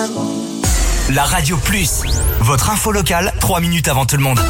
La Radio Plus, votre info locale, 3 minutes avant tout le monde.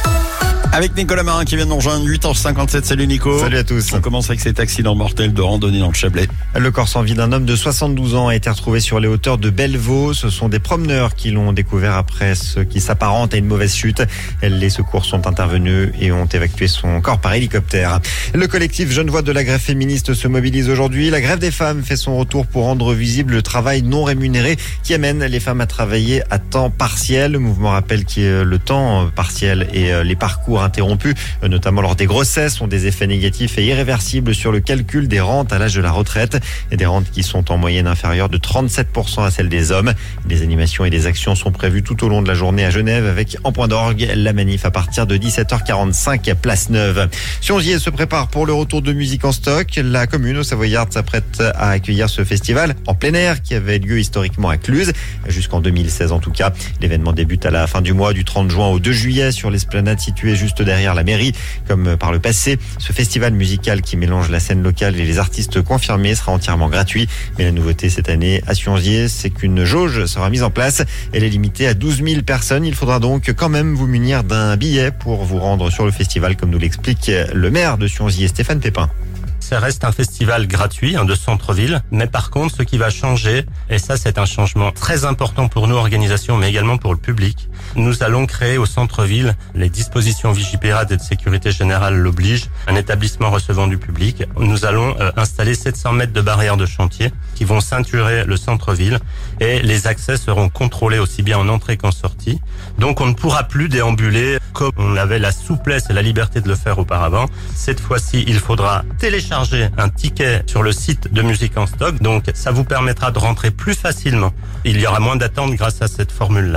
Avec Nicolas Marin qui vient de nous rejoindre, 8h57. Salut Nico. Salut à tous. On commence avec cet accident mortel de randonnée dans le Chablais. Le corps sans vie d'un homme de 72 ans a été retrouvé sur les hauteurs de Bellevaux. Ce sont des promeneurs qui l'ont découvert après ce qui s'apparente à une mauvaise chute. Les secours sont intervenus et ont évacué son corps par hélicoptère. Le collectif Genevois de la grève féministe se mobilise aujourd'hui. La grève des femmes fait son retour pour rendre visible le travail non rémunéré qui amène les femmes à travailler à temps partiel. Le mouvement rappelle que le temps partiel et les parcours interrompus, notamment lors des grossesses, ont des effets négatifs et irréversibles sur le calcul des rentes à l'âge de la retraite. Et des rentes qui sont en moyenne inférieures de 37% à celles des hommes. Des animations et des actions sont prévues tout au long de la journée à Genève avec en point d'orgue la manif à partir de 17h45 place Neuve. Siongier se prépare pour le retour de musique en stock. La commune au Savoyard s'apprête à accueillir ce festival en plein air qui avait lieu historiquement à Cluse jusqu'en 2016 en tout cas. L'événement débute à la fin du mois du 30 juin au 2 juillet sur l'esplanade située juste derrière la mairie comme par le passé. Ce festival musical qui mélange la scène locale et les artistes confirmés sera entièrement gratuit. Mais la nouveauté cette année à Siongier, c'est qu'une jauge sera mise en place. Elle est limitée à 12 000 personnes. Il faudra donc quand même vous munir d'un billet pour vous rendre sur le festival, comme nous l'explique le maire de Siongier, Stéphane Pépin. Ça reste un festival gratuit de centre-ville, mais par contre, ce qui va changer, et ça c'est un changement très important pour nous, organisations, mais également pour le public, nous allons créer au centre-ville, les dispositions Vigipirate et de sécurité générale l'obligent, un établissement recevant du public. Nous allons installer 700 mètres de barrières de chantier qui vont ceinturer le centre-ville et les accès seront contrôlés aussi bien en entrée qu'en sortie. Donc on ne pourra plus déambuler comme on avait la souplesse et la liberté de le faire auparavant. Cette fois-ci, il faudra télécharger un ticket sur le site de Musique en Stock, donc ça vous permettra de rentrer plus facilement. Il y aura moins d'attente grâce à cette formule-là.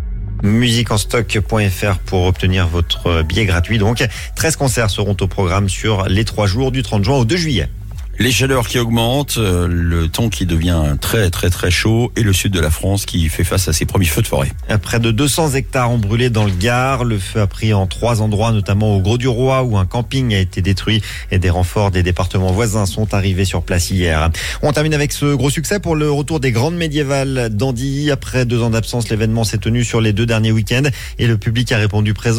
Musiqueenstock.fr pour obtenir votre billet gratuit. Donc 13 concerts seront au programme sur les 3 jours du 30 juin au 2 juillet. Les chaleurs qui augmentent, le temps qui devient très très très chaud et le sud de la France qui fait face à ses premiers feux de forêt. Près de 200 hectares ont brûlé dans le Gard. Le feu a pris en 3 endroits, notamment au Gros-du-Roi où un camping a été détruit et des renforts des départements voisins sont arrivés sur place hier. On termine avec ce gros succès pour le retour des grandes médiévales d'Andilly. Après 2 ans d'absence, l'événement s'est tenu sur les 2 derniers week-ends et le public a répondu présent.